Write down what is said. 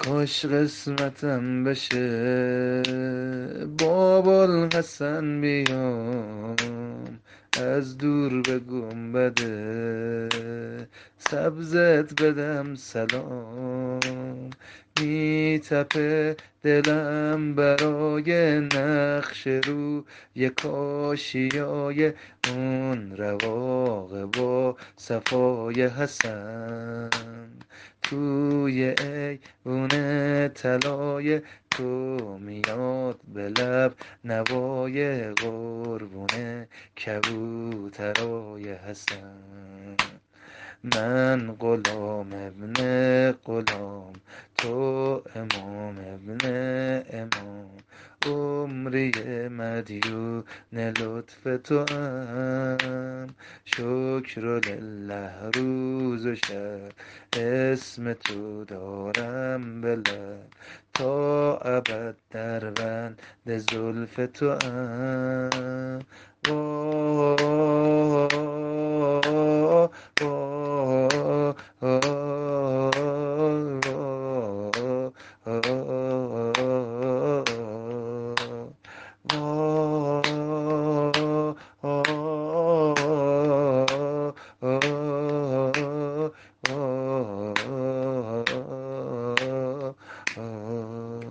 کاش قسمتم بشه با بوالحسن بیام از دور به گنبد سبزت بدم سلام. میتپه دلم برای نقش رو یه کاشیای اون رواق با صفای حسن توی ایوون طلای تو میاد به لب نوای قربون کبوترای حسن. من غلام ابن غلام، تو امام ابن امام، عمری مدیون لطف تو ام. شکر لله روز و شب اسم تو دارم به لب، تا ابد در بند زلف تو ام.